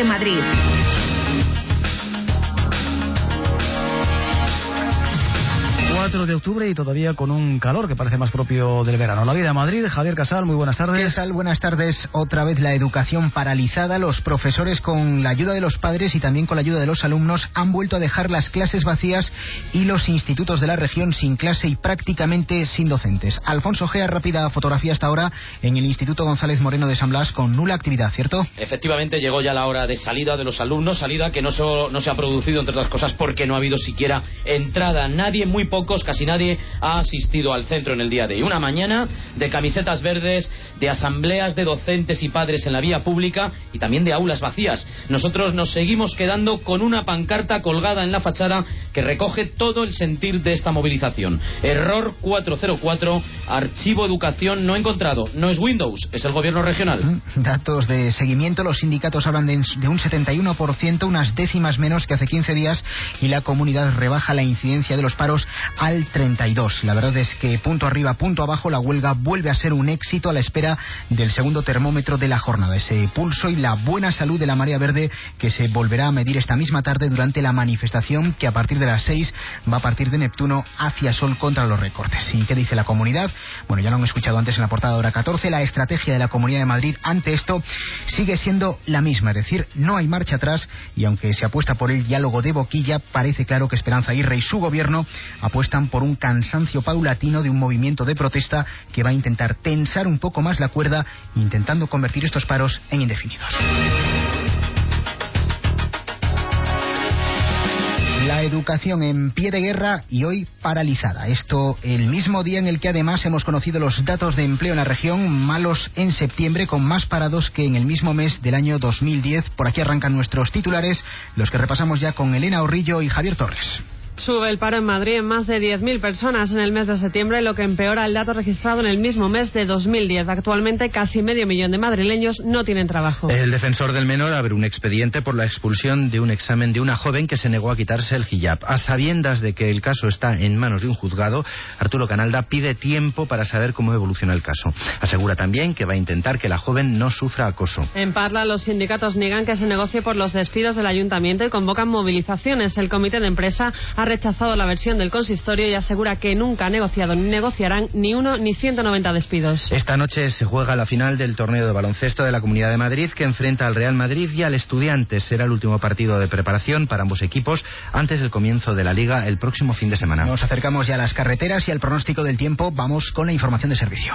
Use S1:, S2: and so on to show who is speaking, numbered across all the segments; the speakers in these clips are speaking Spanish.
S1: de Madrid.
S2: De octubre y todavía con un calor que parece más propio del verano. La vida de Madrid, Javier Casal, muy buenas tardes.
S3: ¿Qué tal? Buenas tardes. Otra vez la educación paralizada. Los profesores, con la ayuda de los padres y también con la ayuda de los alumnos, han vuelto a dejar las clases vacías y los institutos de la región sin clase y prácticamente sin docentes. Alfonso Gea, rápida fotografía hasta ahora en el Instituto González Moreno de San Blas con nula actividad, ¿cierto?
S4: Efectivamente, llegó ya la hora de salida de los alumnos, salida que no se ha producido, entre otras cosas, porque no ha habido siquiera entrada. Nadie, muy pocos, casi nadie ha asistido al centro en el día de hoy. Una mañana de camisetas verdes, de asambleas de docentes y padres en la vía pública y también de aulas vacías. Nosotros nos seguimos quedando con una pancarta colgada en la fachada que recoge todo el sentir de esta movilización. Error 404, archivo educación no encontrado. No es Windows, es el gobierno regional.
S3: Datos de seguimiento, los sindicatos hablan de un 71%, unas décimas menos que hace 15 días, y la comunidad rebaja la incidencia de los paros al 32. La verdad es que punto arriba, punto abajo, la huelga vuelve a ser un éxito a la espera del segundo termómetro de la jornada. Ese pulso y la buena salud de la marea verde que se volverá a medir esta misma tarde durante la manifestación que a partir de las 6 va a partir de Neptuno hacia Sol contra los recortes. ¿Y qué dice la comunidad? Bueno, ya lo han escuchado antes en la portada de Hora 14. La estrategia de la Comunidad de Madrid ante esto sigue siendo la misma, es decir, no hay marcha atrás, y aunque se apuesta por el diálogo de boquilla, parece claro que Esperanza Aguirre y su gobierno apuestan por un cansancio paulatino de un movimiento de protesta que va a intentar tensar un poco más la cuerda, intentando convertir estos paros en indefinidos. La educación en pie de guerra y hoy paralizada. Esto el mismo día en el que además hemos conocido los datos de empleo en la región, malos en septiembre, con más parados que en el mismo mes del año 2010. Por aquí arrancan nuestros titulares, los que repasamos ya con Elena Orrillo y Javier Torres.
S5: Sube el paro en Madrid en más de 10.000 personas en el mes de septiembre, lo que empeora el dato registrado en el mismo mes de 2010. Actualmente, casi 500.000 de madrileños no tienen trabajo.
S6: El defensor del menor abre un expediente por la expulsión de un examen de una joven que se negó a quitarse el hijab. A sabiendas de que el caso está en manos de un juzgado, Arturo Canalda pide tiempo para saber cómo evoluciona el caso. Asegura también que va a intentar que la joven no sufra acoso.
S5: En Parla, los sindicatos niegan que se negocie por los despidos del ayuntamiento y convocan movilizaciones. El comité de empresa ha rechazado la versión del consistorio y asegura que nunca ha negociado ni negociarán ni 1 ni 190 despidos.
S6: Esta noche se juega la final del torneo de baloncesto de la Comunidad de Madrid, que enfrenta al Real Madrid y al Estudiantes. Será el último partido de preparación para ambos equipos antes del comienzo de la Liga el próximo fin de semana.
S3: Nos acercamos ya a las carreteras y al pronóstico del tiempo. Vamos con la información de servicio.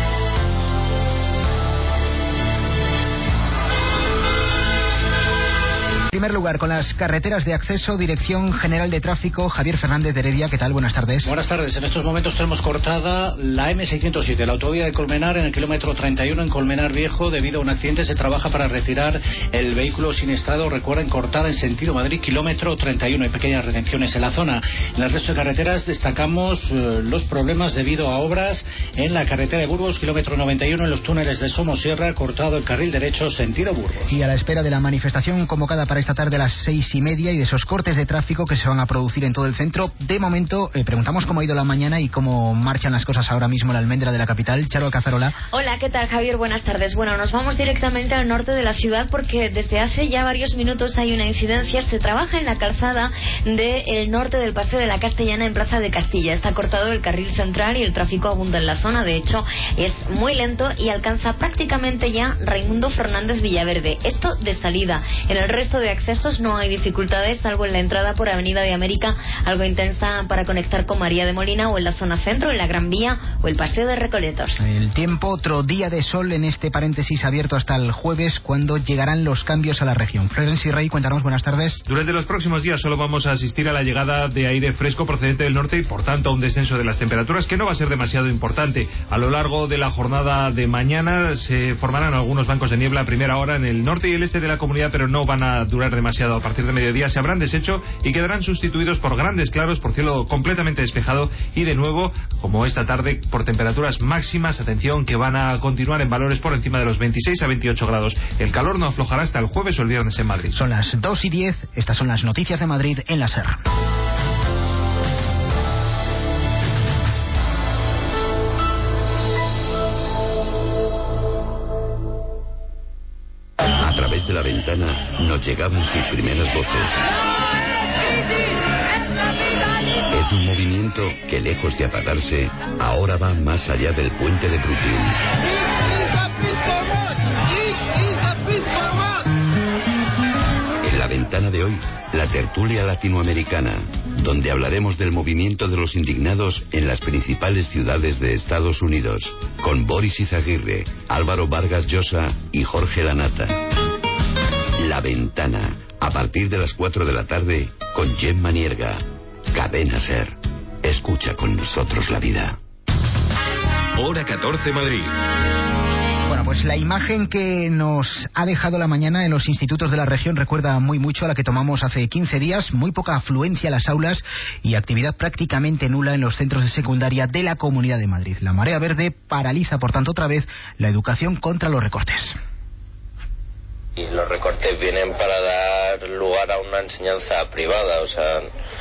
S3: En primer lugar, con las carreteras de acceso, Dirección General de Tráfico, Javier Fernández de Heredia. ¿Qué tal? Buenas tardes.
S7: Buenas tardes. En estos momentos tenemos cortada la M607, la autovía de Colmenar, en el kilómetro 31 en Colmenar Viejo. Debido a un accidente se trabaja para retirar el vehículo siniestrado. Recuerden, cortada en sentido Madrid, kilómetro 31. Hay pequeñas retenciones en la zona. En el resto de carreteras destacamos los problemas debido a obras en la carretera de Burgos, kilómetro 91, en los túneles de Somosierra, cortado el carril derecho sentido Burgos.
S3: Y a la espera de la manifestación convocada para esta tarde a las 6:30 y de esos cortes de tráfico que se van a producir en todo el centro, de momento preguntamos cómo ha ido la mañana y cómo marchan las cosas ahora mismo en la almendra de la capital. Charo Cazarola.
S8: Hola, ¿qué tal, Javier? Buenas tardes. Bueno, nos vamos directamente al norte de la ciudad porque desde hace ya varios minutos hay una incidencia. Se trabaja en la calzada del norte del Paseo de la Castellana en Plaza de Castilla. Está cortado el carril central y el tráfico abunda en la zona. De hecho, es muy lento y alcanza prácticamente ya Raimundo Fernández Villaverde. Esto de salida. En el resto de accesos no hay dificultades, salvo en la entrada por Avenida de América, algo intensa para conectar con María de Molina, o en la zona centro, en la Gran Vía o el Paseo de Recoletos.
S3: El tiempo, otro día de sol en este paréntesis abierto hasta el jueves, cuando llegarán los cambios a la región. Florencio y Rey, cuéntanos, buenas tardes.
S9: Durante los próximos días solo vamos a asistir a la llegada de aire fresco procedente del norte y por tanto a un descenso de las temperaturas que no va a ser demasiado importante. A lo largo de la jornada de mañana se formarán algunos bancos de niebla a primera hora en el norte y el este de la comunidad, pero no van a durar demasiado. A partir de mediodía se habrán deshecho y quedarán sustituidos por grandes claros, por cielo completamente despejado y de nuevo, como esta tarde, por temperaturas máximas, atención, que van a continuar en valores por encima de los 26 a 28 grados. El calor no aflojará hasta el jueves o el viernes en Madrid.
S3: Son las 2:10, estas son las noticias de Madrid en la SER.
S1: través de la ventana nos llegaban sus primeras voces. Es un movimiento que, lejos de apagarse, ahora va más allá del puente de Brooklyn. En la ventana de hoy, la tertulia latinoamericana, donde hablaremos del movimiento de los indignados en las principales ciudades de Estados Unidos, con Boris Izaguirre, Álvaro Vargas Llosa y Jorge Lanata. La ventana, a partir de las 4 de la tarde, con Gemma Nierga. Cadena SER. Escucha con nosotros la vida.
S10: Hora 14 Madrid.
S3: Bueno, pues la imagen que nos ha dejado la mañana en los institutos de la región recuerda muy mucho a la que tomamos hace 15 días. Muy poca afluencia a las aulas y actividad prácticamente nula en los centros de secundaria de la Comunidad de Madrid. La marea verde paraliza, por tanto, otra vez la educación contra los recortes.
S11: Y los recortes vienen para dar lugar a una enseñanza privada, o sea,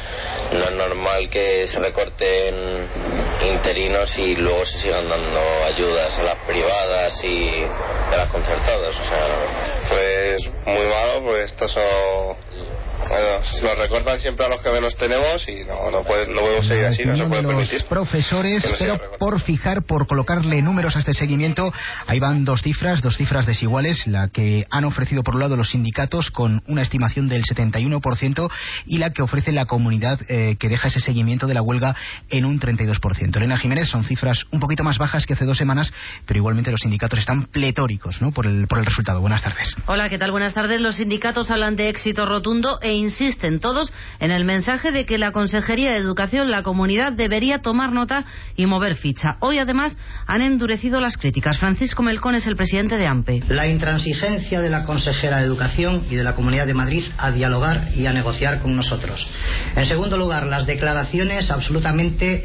S11: no es normal que se recorten interinos y luego se sigan dando ayudas a las privadas y a las concertadas, o sea...
S12: Pues muy malo, pues estos son... Bueno, nos recortan siempre a los que menos tenemos y no podemos seguir así, no se puede permitir.
S3: Los profesores, pero por colocarle números a este seguimiento, ahí van dos cifras desiguales, la que han ofrecido por un lado los sindicatos con una estimación del 71% y la que ofrece la comunidad que deja ese seguimiento de la huelga en un 32%. Elena Jiménez, son cifras un poquito más bajas que hace 2 semanas, pero igualmente los sindicatos están pletóricos, ¿no?, por el resultado. Buenas tardes.
S13: Hola, ¿qué tal? Buenas tardes. Los sindicatos hablan de éxito rotundo e insisten todos en el mensaje de que la Consejería de Educación, la comunidad, debería tomar nota y mover ficha. Hoy, además, han endurecido las críticas. Francisco Melcón es el presidente de AMPE.
S14: La intransigencia de la consejera de Educación y de la Comunidad de Madrid a dialogar y a negociar con nosotros. En segundo lugar, las declaraciones absolutamente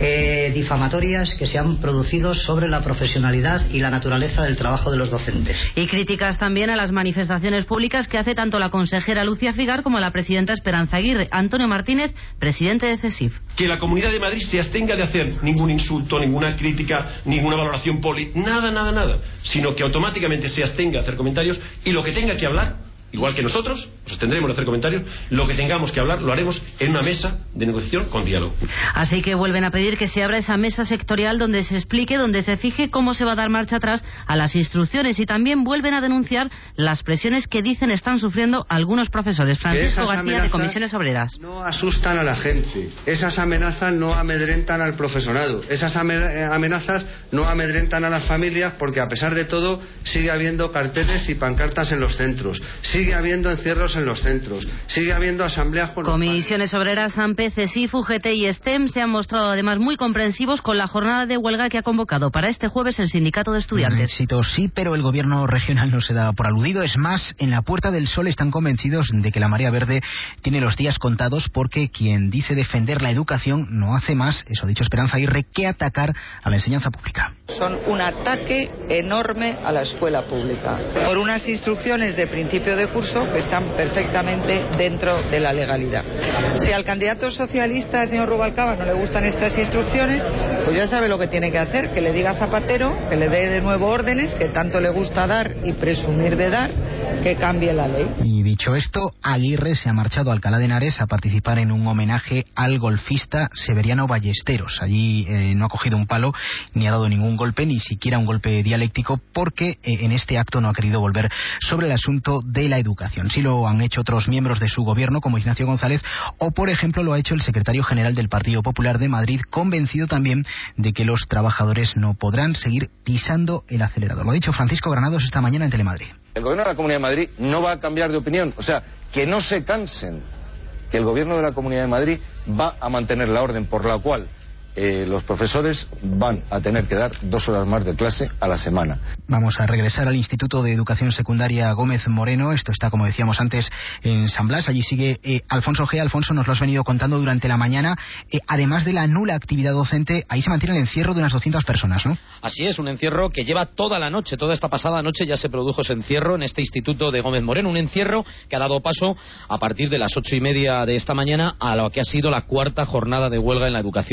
S14: difamatorias que se han producido sobre la profesionalidad y la naturaleza del trabajo de los docentes.
S13: Y críticas también a las manifestaciones públicas que hace tanto la consejera Lucía Figar como la presidenta Esperanza Aguirre. Antonio Martínez, presidente de CESIF.
S15: Que la Comunidad de Madrid se abstenga de hacer ningún insulto, ninguna crítica, ninguna valoración nada, sino que automáticamente se abstenga de hacer comentarios y lo que tenga que hablar, igual que nosotros, nos abstendremos de hacer comentarios, lo que tengamos que hablar lo haremos en una mesa de negociación con diálogo.
S13: Así que vuelven a pedir que se abra esa mesa sectorial donde se explique, donde se fije cómo se va a dar marcha atrás a las instrucciones, y también vuelven a denunciar las presiones que dicen están sufriendo algunos profesores. Francisco García, de Comisiones Obreras.
S16: No asustan a la gente, esas amenazas no amedrentan al profesorado, esas amenazas no amedrentan a las familias, porque a pesar de todo sigue habiendo carteles y pancartas en los centros, sigue habiendo encierros en los centros, sigue habiendo asambleas con
S13: Comisiones Obreras, AMPE, CESIF, UGT y STEM se han mostrado además muy comprensivos con la jornada de huelga que ha convocado para este jueves el Sindicato de Estudiantes.
S3: Éxito sí, pero el gobierno regional no se da por aludido. Es más, en la Puerta del Sol están convencidos de que la marea verde tiene los días contados, porque quien dice defender la educación no hace más, eso ha dicho Esperanza Aguirre, que atacar a la enseñanza pública.
S17: Son un ataque enorme a la escuela pública por unas instrucciones de principio de curso que están perfectamente dentro de la legalidad. Si al candidato socialista, señor Rubalcaba, no le gustan estas instrucciones, pues ya sabe lo que tiene que hacer, que le diga a Zapatero, que le dé de nuevo órdenes, que tanto le gusta dar y presumir de dar, que cambie la ley.
S3: Y dicho esto, Aguirre se ha marchado a Alcalá de Henares a participar en un homenaje al golfista Severiano Ballesteros. Allí no ha cogido un palo, ni ha dado ningún golpe, ni siquiera un golpe dialéctico, porque en este acto no ha querido volver sobre el asunto de la educación. Sí lo han hecho otros miembros de su gobierno, como Ignacio González, o por ejemplo lo ha hecho el secretario general del Partido Popular de Madrid, convencido también de que los trabajadores no podrán seguir pisando el acelerador. Lo ha dicho Francisco Granados esta mañana en Telemadrid.
S18: El gobierno de la Comunidad de Madrid no va a cambiar de opinión, o sea, que no se cansen, que el gobierno de la Comunidad de Madrid va a mantener la orden por la cual los profesores van a tener que dar 2 horas más de clase a la semana.
S3: Vamos a regresar al Instituto de Educación Secundaria Gómez Moreno. Esto está, como decíamos antes, en San Blas. Allí sigue Alfonso G. Alfonso, nos lo has venido contando durante la mañana. Además de la nula actividad docente, ahí se mantiene el encierro de unas 200 personas, ¿no?
S4: Así es, un encierro que lleva toda la noche. Toda esta pasada noche ya se produjo ese encierro en este Instituto de Gómez Moreno. Un encierro que ha dado paso a partir de las 8:30 de esta mañana a lo que ha sido la 4ª jornada de huelga en la educación pública.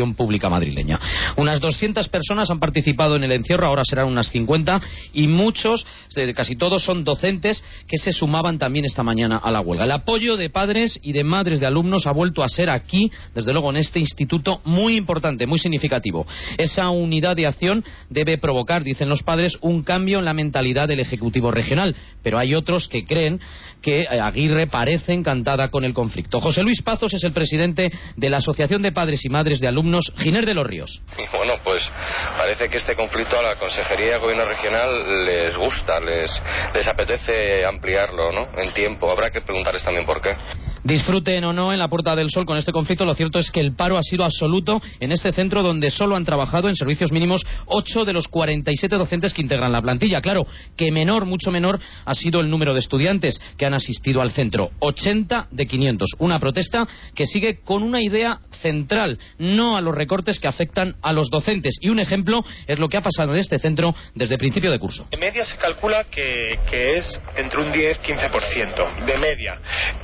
S4: madrileña. Unas 200 personas han participado en el encierro, ahora serán unas 50, y muchos, casi todos, son docentes que se sumaban también esta mañana a la huelga. El apoyo de padres y de madres de alumnos ha vuelto a ser aquí, desde luego en este instituto, muy importante, muy significativo. Esa unidad de acción debe provocar, dicen los padres, un cambio en la mentalidad del Ejecutivo regional, pero hay otros que creen que Aguirre parece encantada con el conflicto. José Luis Pazos es el presidente de la Asociación de Padres y Madres de Alumnos Giner de los Ríos.
S19: Y bueno, pues parece que este conflicto a la Consejería de Gobierno Regional les gusta, les apetece ampliarlo, ¿no?, en tiempo. Habrá que preguntarles también por qué.
S4: Disfruten o no en la Puerta del Sol con este conflicto, lo cierto es que el paro ha sido absoluto en este centro, donde solo han trabajado en servicios mínimos 8 de los 47 docentes que integran la plantilla. Claro que mucho menor ha sido el número de estudiantes que han asistido al centro, 80 de 500. Una protesta que sigue con una idea central, no a los recortes que afectan a los docentes. Y un ejemplo es lo que ha pasado en este centro desde principio de curso.
S20: De media se calcula que es entre un 10-15%, de media.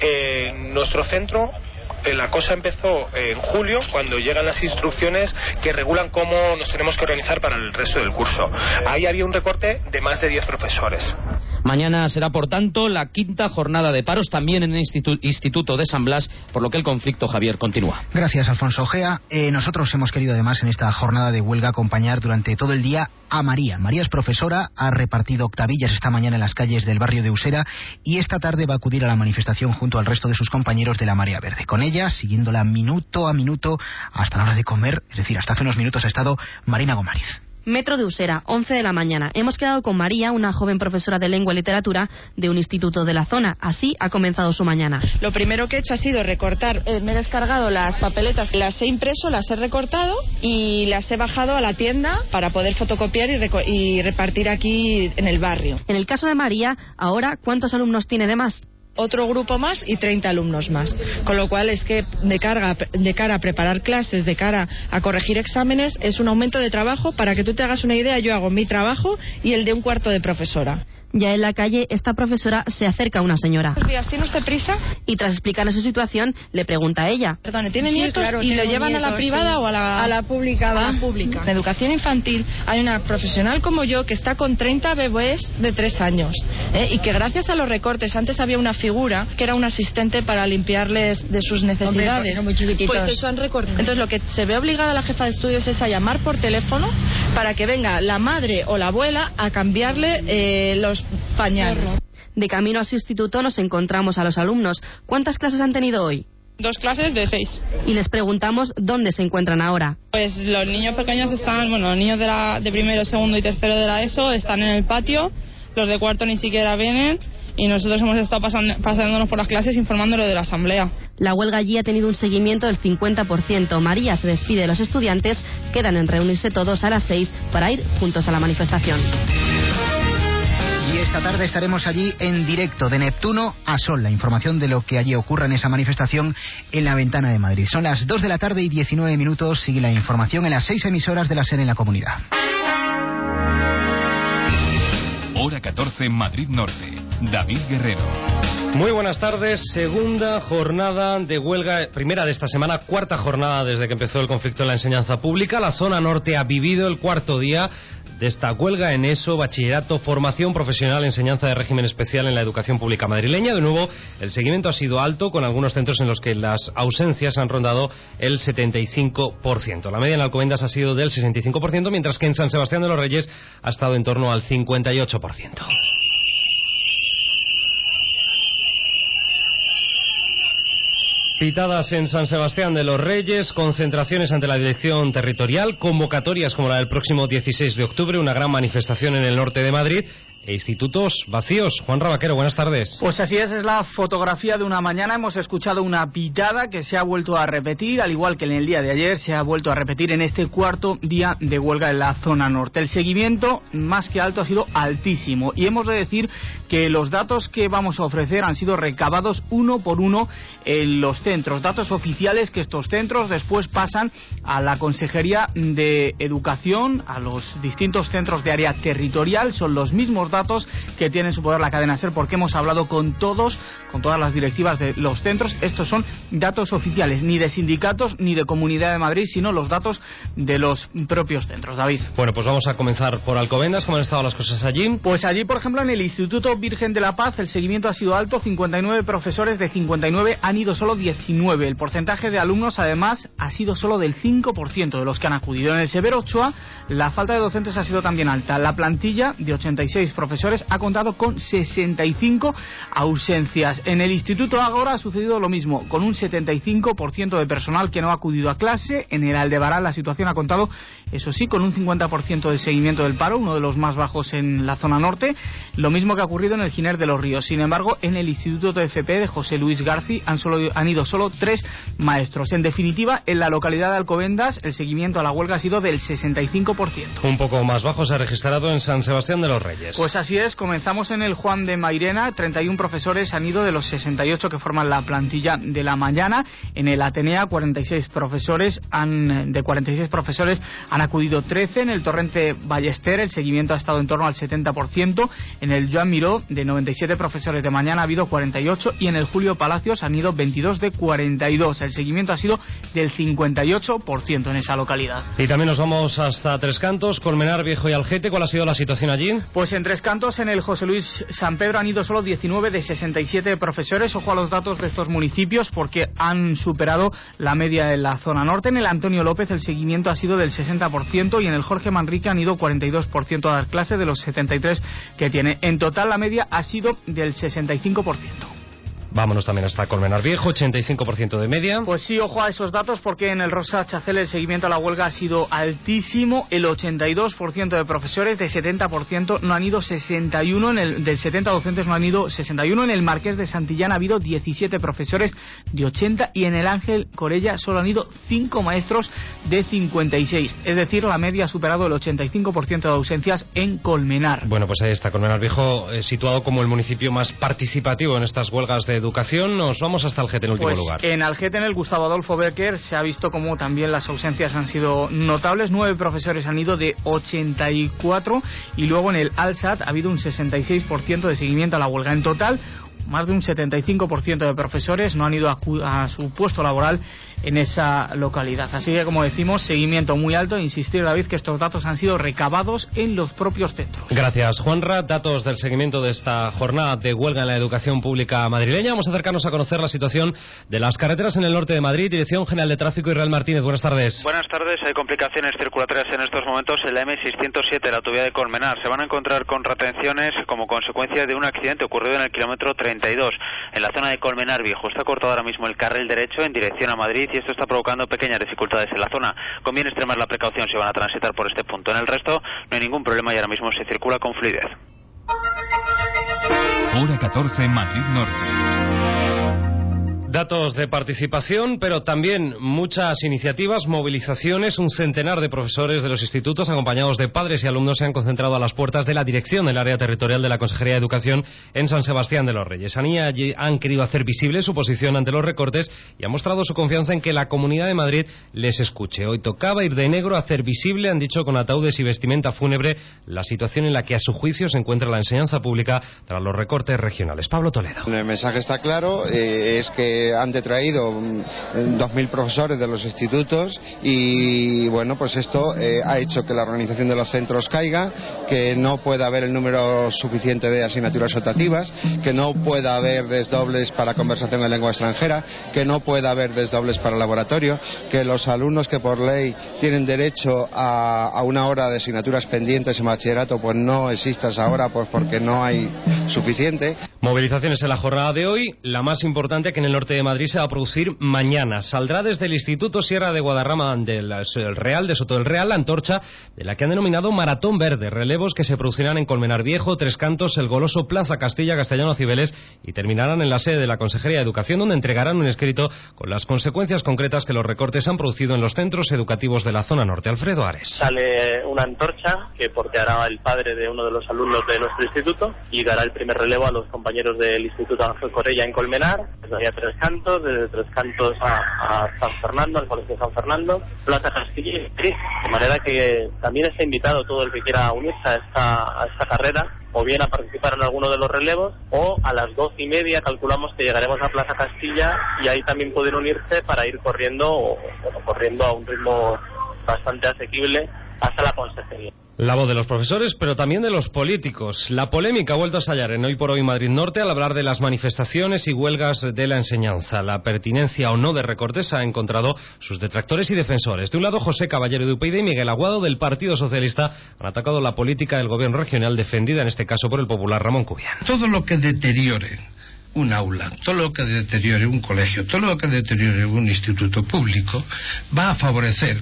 S20: Nuestro centro, la cosa empezó en julio, cuando llegan las instrucciones que regulan cómo nos tenemos que organizar para el resto del curso. Ahí había un recorte de más de 10 profesores.
S4: Mañana será, por tanto, la 5ª jornada de paros, también en el Instituto de San Blas, por lo que el conflicto, Javier, continúa.
S3: Gracias, Alfonso Ojea. Nosotros hemos querido, además, en esta jornada de huelga, acompañar durante todo el día a María. María es profesora, ha repartido octavillas esta mañana en las calles del barrio de Usera y esta tarde va a acudir a la manifestación junto al resto de sus compañeros de la Marea Verde. Con ella, siguiéndola minuto a minuto hasta la hora de comer, es decir, hasta hace unos minutos ha estado Marina Gomariz.
S21: Metro de Usera, 11 de la mañana. Hemos quedado con María, una joven profesora de lengua y literatura de un instituto de la zona. Así ha comenzado su mañana.
S17: Lo primero que he hecho ha sido recortar. Me he descargado las papeletas, las he impreso, las he recortado y las he bajado a la tienda para poder fotocopiar y repartir aquí en el barrio.
S21: En el caso de María, ahora, ¿cuántos alumnos tiene de más?
S17: Otro grupo más y 30 alumnos más. Con lo cual es que de cara a preparar clases, de cara a corregir exámenes, es un aumento de trabajo. Para que tú te hagas una idea, yo hago mi trabajo y el de un cuarto de profesora.
S21: Ya en la calle, esta profesora se acerca a una señora.
S17: Buenos días, ¿tiene usted prisa?
S21: Y tras explicarle su situación, le pregunta a ella.
S17: Perdone, ¿tiene nietos? Claro, y lo llevan a la privada, sí, o a la pública? A la pública. En educación infantil hay una profesional como yo que está con 30 bebés de 3 años. Y que gracias a los recortes, antes había una figura que era un asistente para limpiarles de sus necesidades. Hombre, muy chiquititos. Pues eso han recortado. Entonces lo que se ve obligada la jefa de estudios es a llamar por teléfono para que venga la madre o la abuela a cambiarle los pañales.
S21: De camino a su instituto nos encontramos a los alumnos. ¿Cuántas clases han tenido hoy?
S22: 2 clases de 6.
S21: Y les preguntamos dónde se encuentran ahora.
S22: Pues los niños pequeños están, los niños de primero, segundo y tercero de la ESO están en el patio, los de cuarto ni siquiera vienen y nosotros hemos estado pasándonos por las clases informándolo de la asamblea.
S21: La huelga allí ha tenido un seguimiento del 50%. María se despide de los estudiantes, quedan en reunirse todos a las 6 para ir juntos a la manifestación.
S3: Y esta tarde estaremos allí en directo, de Neptuno a Sol, la información de lo que allí ocurra en esa manifestación en la Ventana de Madrid. Son las 2 de la tarde y 19 minutos, sigue la información en las 6 emisoras de la SER en la comunidad.
S10: Hora 14, Madrid Norte. David Guerrero.
S23: Muy buenas tardes, segunda jornada de huelga, primera de esta semana, cuarta jornada desde que empezó el conflicto en la enseñanza pública. La zona norte ha vivido el cuarto día de esta huelga en ESO, bachillerato, formación profesional, enseñanza de régimen especial en la educación pública madrileña. De nuevo, el seguimiento ha sido alto, con algunos centros en los que las ausencias han rondado el 75%. La media en Alcobendas ha sido del 65%, mientras que en San Sebastián de los Reyes ha estado en torno al 58%. Pitadas en San Sebastián de los Reyes, concentraciones ante la dirección territorial, convocatorias como la del próximo 16 de octubre, una gran manifestación en el norte de Madrid e institutos vacíos. Juan Rabaquero, buenas tardes.
S24: Pues así es la fotografía de una mañana. Hemos escuchado una pitada que se ha vuelto a repetir, al igual que en el día de ayer, se ha vuelto a repetir en este cuarto día de huelga en la zona norte. El seguimiento, más que alto, ha sido altísimo. Y hemos de decir que los datos que vamos a ofrecer han sido recabados uno por uno en los centros. Datos oficiales que estos centros después pasan a la Consejería de Educación, a los distintos centros de área territorial. Son los mismos datos datos que tiene en su poder la cadena SER, porque hemos hablado con todas las directivas de los centros. Estos son datos oficiales, ni de sindicatos ni de Comunidad de Madrid, sino los datos de los propios centros. David.
S23: Bueno, pues vamos a comenzar por Alcobendas. ¿Cómo han estado las cosas allí?
S24: Pues allí, por ejemplo, en el Instituto Virgen de la Paz, el seguimiento ha sido alto. 59 profesores de 59 han ido solo 19. El porcentaje de alumnos, además, ha sido solo del 5% de los que han acudido. En el Severo Ochoa, la falta de docentes ha sido también alta. La plantilla de 86 profesores ha contado con 65 ausencias. En el Instituto Ágora ha sucedido lo mismo, con un 75% de personal que no ha acudido a clase. En el Aldebarán la situación ha contado, eso sí, con un 50% de seguimiento del paro, uno de los más bajos en la zona norte, lo mismo que ha ocurrido en el Giner de los Ríos. Sin embargo, en el Instituto TFP de José Luis Garci han ido solo 3 maestros. En definitiva, en la localidad de Alcobendas, el seguimiento a la huelga ha sido del 65%.
S23: Un poco más bajo se ha registrado en San Sebastián de los Reyes.
S24: Pues así es, comenzamos en el Juan de Mairena. 31 profesores han ido de los 68 que forman la plantilla de la mañana. En el Atenea, de 46 profesores han acudido 13. En el Torrente Ballester el seguimiento ha estado en torno al 70%. En el Joan Miró, de 97 profesores de mañana ha habido 48, y en el Julio Palacios han ido 22 de 42. El seguimiento ha sido del 58% en esa localidad.
S23: Y también nos vamos hasta Tres Cantos, Colmenar Viejo y Algete. ¿Cuál ha sido la situación allí?
S24: Pues en Tres Cantos, en el José Luis San Pedro, han ido solo 19 de 67 profesores. Ojo a los datos de estos municipios, porque han superado la media en la zona norte. En el Antonio López el seguimiento ha sido del 60%, y en el Jorge Manrique han ido 42% a dar clase de los 73 que tiene. En total la media ha sido del 65%.
S23: Vámonos también hasta Colmenar Viejo, 85% de media.
S24: Pues sí, ojo a esos datos, porque en el Rosa Chacel el seguimiento a la huelga ha sido altísimo. El 82% de profesores, de 70% no han ido 61, del 70 docentes no han ido 61. En el Marqués de Santillán ha habido 17 profesores de 80, y en el Ángel Corella solo han ido 5 maestros de 56. Es decir, la media ha superado el 85% de ausencias en Colmenar.
S23: Bueno, pues ahí está Colmenar Viejo, situado como el municipio más participativo en estas huelgas de educación. Nos vamos hasta Algete en último lugar.
S24: En Algete, en el Gustavo Adolfo Becker, se ha visto como también las ausencias han sido notables. 9 profesores han ido de 84, y luego en el Alsat ha habido un 66% de seguimiento a la huelga. En total, más de un 75% de profesores no han ido a su puesto laboral en esa localidad. Así que, como decimos, seguimiento muy alto. Insistir, David, que estos datos han sido recabados en los propios centros.
S23: Gracias, Juanra. Datos del seguimiento de esta jornada de huelga en la educación pública madrileña. Vamos a acercarnos a conocer la situación de las carreteras en el norte de Madrid. Dirección General de Tráfico, Israel Martínez. Buenas tardes.
S2: Buenas tardes. Hay complicaciones circulatorias en estos momentos en la M607, la autovía de Colmenar. Se van a encontrar con retenciones como consecuencia de un accidente ocurrido en el kilómetro 32, en la zona de Colmenar Viejo. Está cortado ahora mismo el carril derecho en dirección a Madrid, y esto está provocando pequeñas dificultades en la zona. Conviene extremar la precaución si van a transitar por este punto. En el resto no hay ningún problema y ahora mismo se circula con fluidez.
S10: Hora 14, Madrid Norte.
S23: Datos de participación, pero también muchas iniciativas, movilizaciones. Un centenar de profesores de los institutos, acompañados de padres y alumnos, se han concentrado a las puertas de la dirección del área territorial de la Consejería de Educación en San Sebastián de los Reyes. Allí han querido hacer visible su posición ante los recortes y han mostrado su confianza en que la Comunidad de Madrid les escuche. Hoy tocaba ir de negro, hacer visible, han dicho, con ataúdes y vestimenta fúnebre, la situación en la que a su juicio se encuentra la enseñanza pública tras los recortes regionales. Pablo Toledo.
S5: El mensaje está claro, es que han detraído 2.000 profesores de los institutos, y bueno, pues esto ha hecho que la organización de los centros caiga, que no pueda haber el número suficiente de asignaturas optativas, que no pueda haber desdobles para conversación en lengua extranjera, que no pueda haber desdobles para laboratorio, que los alumnos que por ley tienen derecho a una hora de asignaturas pendientes en bachillerato, pues no exista esa hora, pues porque no hay suficiente.
S23: Movilizaciones en la jornada de hoy, la más importante, que en el norte de Madrid se va a producir mañana. Saldrá desde el Instituto Sierra de Guadarrama del Real, de Soto del Real, la antorcha de la que han denominado Maratón Verde, relevos que se producirán en Colmenar Viejo, Tres Cantos, El Goloso, Plaza Castilla, Castellano Cibeles, y terminarán en la sede de la Consejería de Educación, donde entregarán un escrito con las consecuencias concretas que los recortes han producido en los centros educativos de la zona norte. Alfredo Ares.
S6: Sale una antorcha que porteará el padre de uno de los alumnos de nuestro instituto y dará el primer relevo a los compañeros del Instituto Ángel Corella en Colmenar, desde había Tres Cantos, desde Tres Cantos a San Fernando, al Colegio San Fernando, Plaza Castilla y Madrid, de manera que también está invitado todo el que quiera unirse a esta carrera, o bien a participar en alguno de los relevos, o a las 12:30 calculamos que llegaremos a Plaza Castilla y ahí también pueden unirse para ir corriendo a un ritmo bastante asequible hasta la consejería.
S23: La voz de los profesores, pero también de los políticos. La polémica ha vuelto a estallar en Hoy por Hoy Madrid Norte al hablar de las manifestaciones y huelgas de la enseñanza. La pertinencia o no de recortes ha encontrado sus detractores y defensores. De un lado, José Caballero de UPyD y Miguel Aguado del Partido Socialista han atacado la política del gobierno regional, defendida en este caso por el popular Ramón Cubián.
S7: Todo lo que deteriore un aula, todo lo que deteriore un colegio, todo lo que deteriore un instituto público va a favorecer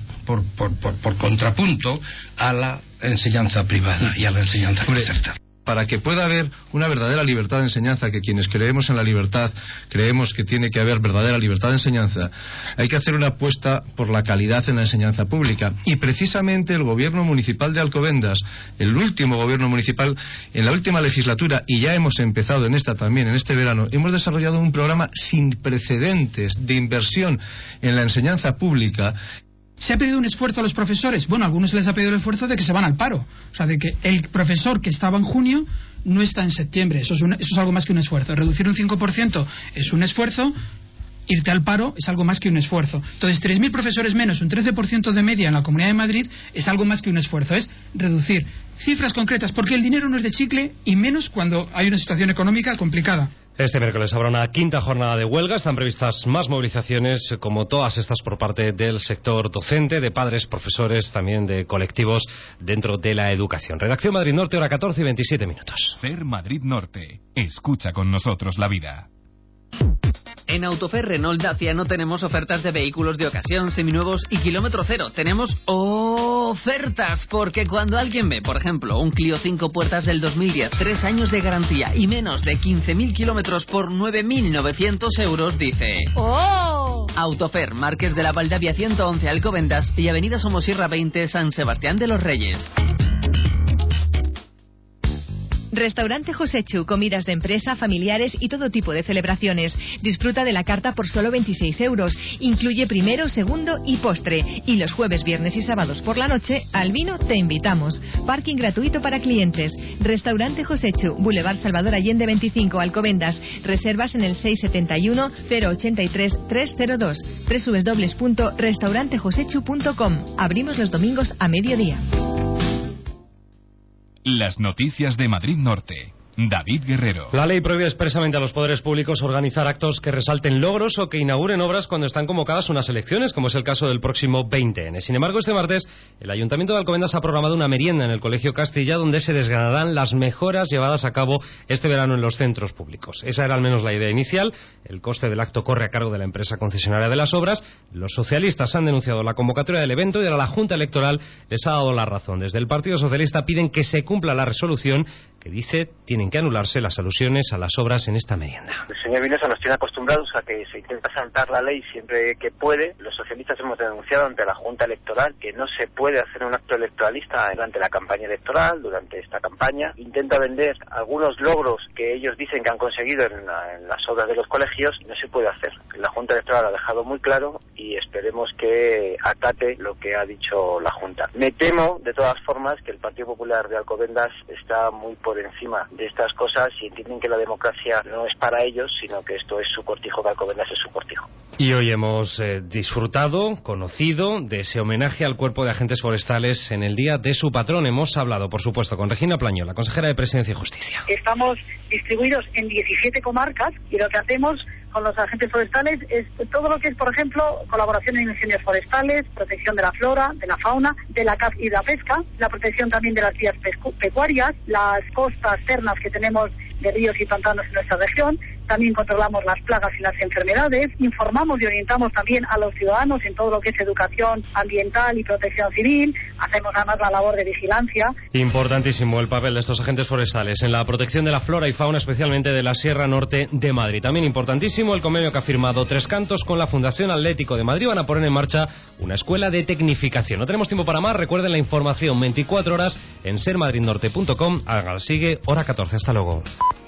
S7: por contrapunto a la enseñanza privada y a la enseñanza concertada.
S8: Para que pueda haber una verdadera libertad de enseñanza, que quienes creemos en la libertad creemos que tiene que haber verdadera libertad de enseñanza, hay que hacer una apuesta por la calidad en la enseñanza pública. Y precisamente el gobierno municipal de Alcobendas, el último gobierno municipal, en la última legislatura, y ya hemos empezado en esta también, en este verano, hemos desarrollado un programa sin precedentes de inversión en la enseñanza pública.
S9: ¿Se ha pedido un esfuerzo a los profesores? Bueno, a algunos se les ha pedido el esfuerzo de que se van al paro. O sea, de que el profesor que estaba en junio no está en septiembre. Eso es algo más que un esfuerzo. Reducir un 5% es un esfuerzo. Irte al paro es algo más que un esfuerzo. Entonces, 3.000 profesores menos, un 13% de media en la Comunidad de Madrid, es algo más que un esfuerzo. Es reducir cifras concretas, porque el dinero no es de chicle, y menos cuando hay una situación económica complicada.
S23: Este miércoles habrá una quinta jornada de huelga. Están previstas más movilizaciones, como todas estas por parte del sector docente, de padres, profesores, también de colectivos dentro de la educación. Redacción Madrid Norte, hora 14 y 27 minutos.
S10: Ser Madrid Norte. Escucha con nosotros la vida.
S25: En Autofer Renault Dacia no tenemos ofertas de vehículos de ocasión, seminuevos y kilómetro cero. Tenemos ofertas, porque cuando alguien ve, por ejemplo, un Clio 5 puertas del 2010, 3 años de garantía y menos de 15.000 kilómetros por 9.900 euros, dice ¡oh! Autofer, Marqués de la Valdavia 111 Alcobendas y Avenida Somosierra 20 San Sebastián de los Reyes.
S26: Restaurante Josechu, comidas de empresa, familiares y todo tipo de celebraciones. Disfruta de la carta por solo 26 euros. Incluye primero, segundo y postre. Y los jueves, viernes y sábados por la noche, al vino te invitamos. Parking gratuito para clientes. Restaurante Josechu, Boulevard Salvador Allende 25, Alcobendas. Reservas en el 671 083 302. www.restaurantejosechu.com. Abrimos los domingos a mediodía.
S10: Las noticias de Madrid Norte. David Guerrero.
S23: La ley prohíbe expresamente a los poderes públicos organizar actos que resalten logros o que inauguren obras cuando están convocadas unas elecciones, como es el caso del próximo 20N. Sin embargo, este martes, el Ayuntamiento de Alcobendas ha programado una merienda en el Colegio Castilla, donde se desgranarán las mejoras llevadas a cabo este verano en los centros públicos. Esa era al menos la idea inicial. El coste del acto corre a cargo de la empresa concesionaria de las obras. Los socialistas han denunciado la convocatoria del evento y ahora la Junta Electoral les ha dado la razón. Desde el Partido Socialista piden que se cumpla la resolución que dice tienen que anularse las alusiones a las obras en esta merienda.
S27: El señor Vineso nos tiene acostumbrados a que se intenta saltar la ley siempre que puede. Los socialistas hemos denunciado ante la Junta Electoral que no se puede hacer un acto electoralista durante la campaña electoral, durante esta campaña. Intenta vender algunos logros que ellos dicen que han conseguido en las obras de los colegios y no se puede hacer. La Junta Electoral lo ha dejado muy claro y esperemos que acate lo que ha dicho la Junta. Me temo, de todas formas, que el Partido Popular de Alcobendas está muy por encima de estas cosas y entienden que la democracia no es para ellos, sino que esto es su cortijo, que Alcobendas es su cortijo.
S23: Y hoy hemos disfrutado, conocido, de ese homenaje al Cuerpo de Agentes Forestales en el día de su patrón. Hemos hablado, por supuesto, con Regina Plañó, la consejera de Presidencia y Justicia.
S28: Estamos distribuidos en 17 comarcas y lo que hacemos con los agentes forestales es todo lo que es, por ejemplo, colaboración en incendios forestales, protección de la flora, de la fauna, de la caza y la pesca, la protección también de las vías pecuarias, las costas ternas que tenemos de ríos y pantanos en nuestra región. También controlamos las plagas y las enfermedades, informamos y orientamos también a los ciudadanos en todo lo que es educación ambiental y protección civil, hacemos además la labor de vigilancia.
S23: Importantísimo el papel de estos agentes forestales en la protección de la flora y fauna, especialmente de la Sierra Norte de Madrid. También importantísimo el convenio que ha firmado Tres Cantos con la Fundación Atlético de Madrid. Van a poner en marcha una escuela de tecnificación. No tenemos tiempo para más, recuerden la información 24 horas en sermadridnorte.com. Sigue hora 14, hasta luego.